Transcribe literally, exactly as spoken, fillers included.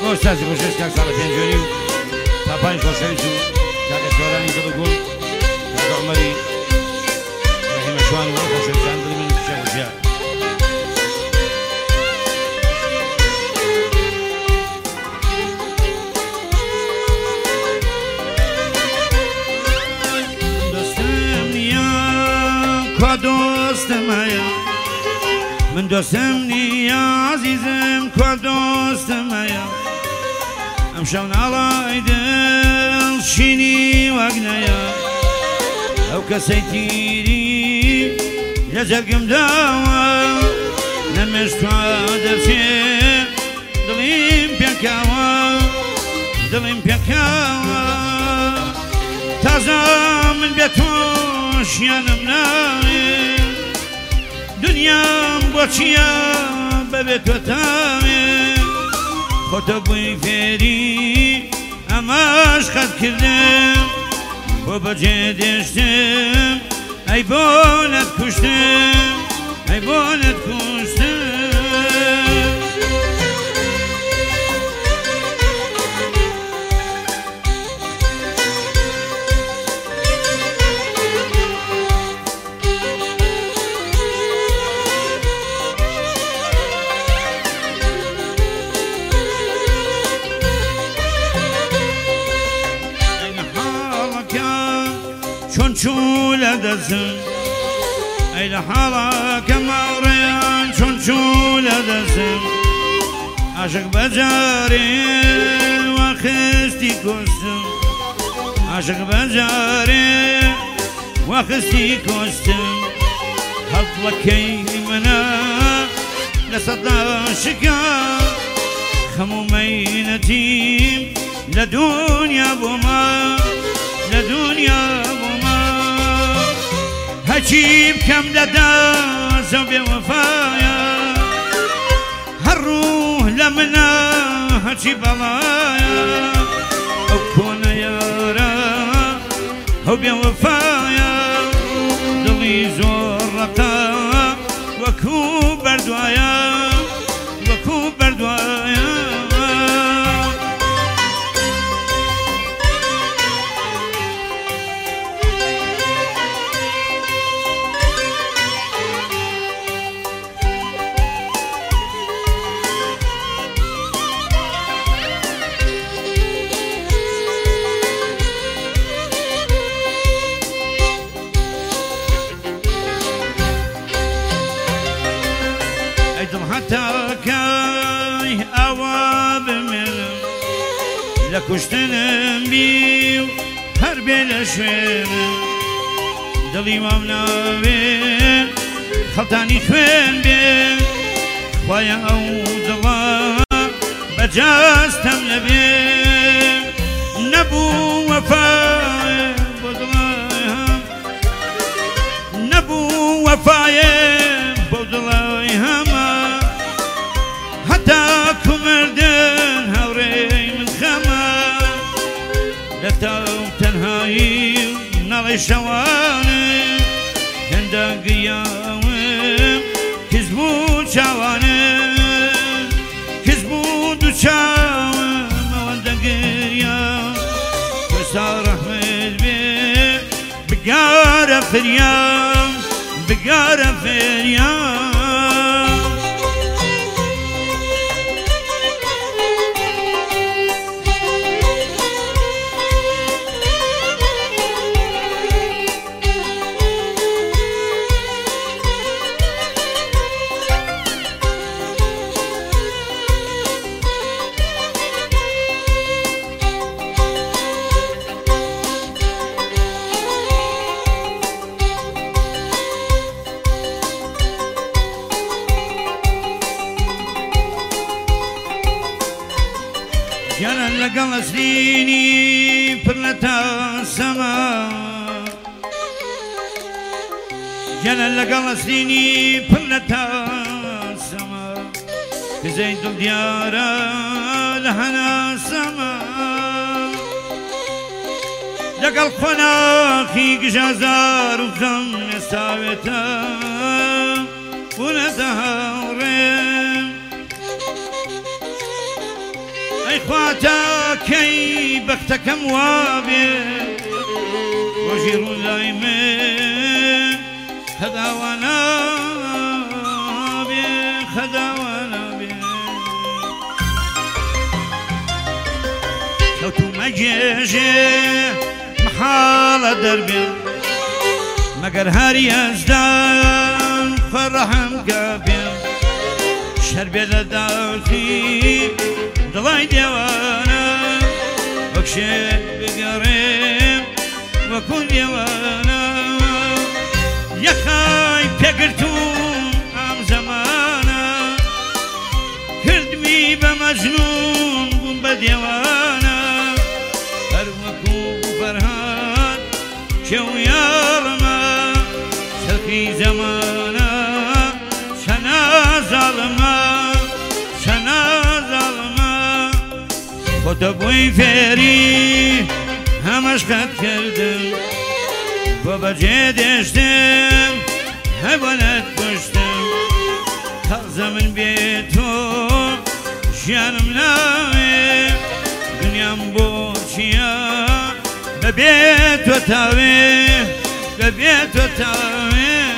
ئۆستازی خۆشەویست کاک ساڵە پێنجۆنی و تاپانی خۆشەویست و کاکە سۆرانی دڵگوڵ کاکە عومەری ڕەحیمە شوان و خۆشەویستان دڵی من کچە وژیار کا دوستم هیا من دوستم نیا عزیزم کا دوستم هیا امشب نالای دل شینی وگنیا او کسی تیری لجرگم داوا نمشتوا درچه دلیم پیکاوا دلیم پیکاوا تازه من بیتوش یانم ناوی دنیام بۆچیە بەبێ تۆ تاوێ خۆتە بووی فێری ئەماش خەت کردم بۆ بەجێ دێشتم ئەی بۆ نەت کوشتم ئەی بۆ نەت کوشتم چۆلە دەزم ئەی لە حاڵاکە ماوڕێیان چۆن چۆلە دەزم عاشق بەجارێ واخستی کۆستم عاشق بەجارێ واخستی کۆستم هەڵڵەکەی منە لە سەدا شکا خەموو مەینەتیم لە دنیا بۆمە لە دنیا هەچی بکەم لەدا زەو بێوەفایە هەر ڕوح لە منە هەچی بەڵایە ئەو کۆنە یارە ئەو بێوەفایە دڵی زۆر ڕەقە وەکوو بەردوایە وەکوو بەردوایە تاکای ئەوا بمێنم لە کوشتنم بی و هەر بێ لە شوێنم دڵی وام ناوێ خەڵتانی خوێن بێ خوایە ئەو دڵە بەجاستەم لەبێ نەبوو وەفایە بۆ دڵای هەم نەبوو وەفایە بۆ دڵای هەمە تاکو مردن هەوڕێی من خەمە لە تاو تەنهایی نەڵێ شەوانم هێندە گریاوم کەس بوو چاوانم کەس بوو دوو چاوم ئەوەندە گریام کوێستا ڕەحمت بێ بگارە فریام بگارە فریام گەرە لەگەڵ ئەسرینی پڕ لە تاسەما گەرە لەگەڵ ئەسرینی پڕ لە تاسەما کزەی دڵ دیارە لە هەناسەما لەگەڵ خۆناخی گژازار و خەم ئێستاوێتە بوونەتە هاوڕێم دڵی خواتەکەی بەختەکەم وابێ ڕۆژی ڕوودای من خەداوانە بێ خەداوانە بێ کەوتومە گێژێ محاڵە دەربێ مەگەر هەری ئەزدان فەڕەحم کە بێ شەر بێ لە داخی دڵای دێوانە وەک شێر بگەڕێم وەکو دێوانە یەخای پێگرتوم ئەم زەمانە کردمی بە مەجنون بووم بە دێوانە هەر وەکو فەرهاد کێو یاڕمە سەرخی زەمانە چەنە زاڵمە چەنە زاڵمە خۆتە بووی فێری هەمەش قەت کردم بۆ بەجێ دێشتم هەبەنت کوشتم تازە من بێ تۆ ژیانم ناوێ دنیام بۆ چییە بەبێ تۆ تاوێ بەبێ تۆ تاوێ